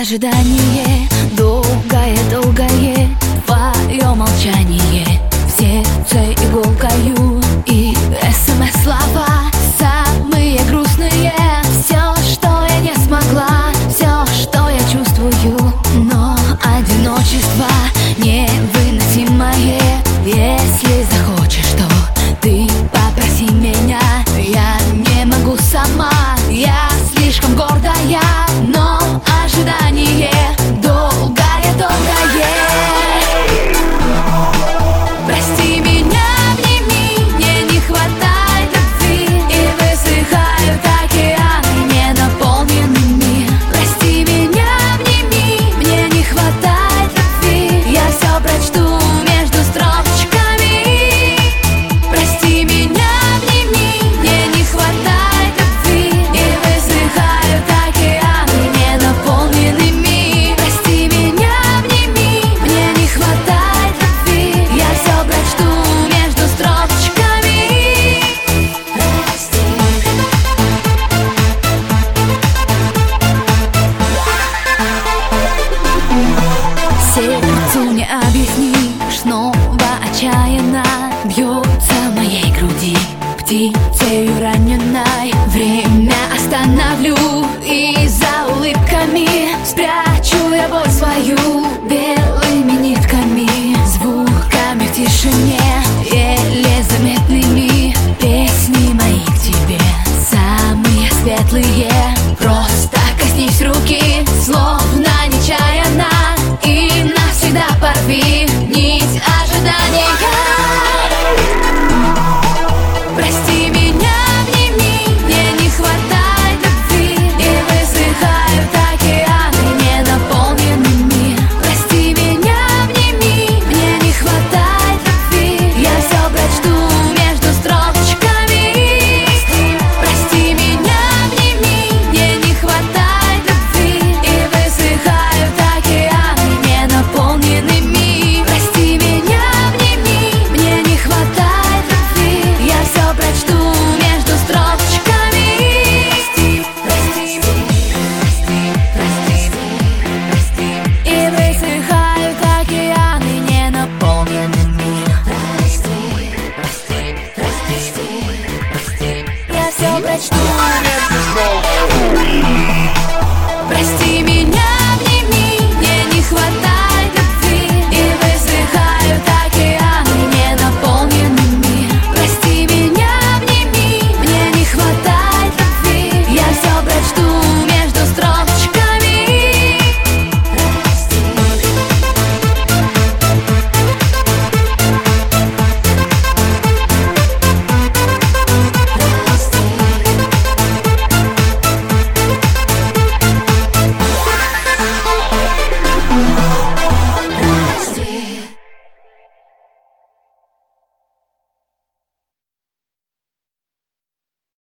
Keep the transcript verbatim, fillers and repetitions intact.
ожидание, долгое-долгое твое молчание, в сердце иголкою, и смс-слова самые грустные. Все, что я не смогла, все, что я чувствую, но одиночество невыносимое. Если захочешь, то ты попроси меня, я не могу сама, я слишком гордая, но ожидание долгое-долгое. Прости меня, обними, мне не хватает любви, и высыхают океаны ненаполненными. Прости меня, обними, мне не хватает любви, я все прочту между строчками. Прости меня, обними, мне не хватает любви, и высыхают океаны ненаполненными. Прости меня, обними, мне не хватает любви, я все прочту между строчками. Прости. Сердцу не объяснишь, снова отчаянно бьется в моей груди птицею раненой. Время остановлю, и за улыбками спрячу я боль свою белыми нитками, звуками в тишине, еле заметными. Песни мои к тебе самые светлые, просто коснись руки, словно нечаянно, и навсегда порви нить ожидания. Прости меня, обними, мне не хватает любви, и высыхают океаны ненаполненными. Прости меня, обними, мне не хватает любви, я все прочту между строчками. Прости меня, обними, мне не хватает любви, и высыхают океаны ненаполненными. Прости меня, обними, мне не хватает любви, я все прочту между строчками. Прости, прости, прости, прости, и высыхают океаны ненаполненными. Прости, прости, прости, прости, я все прочту. Прости меня.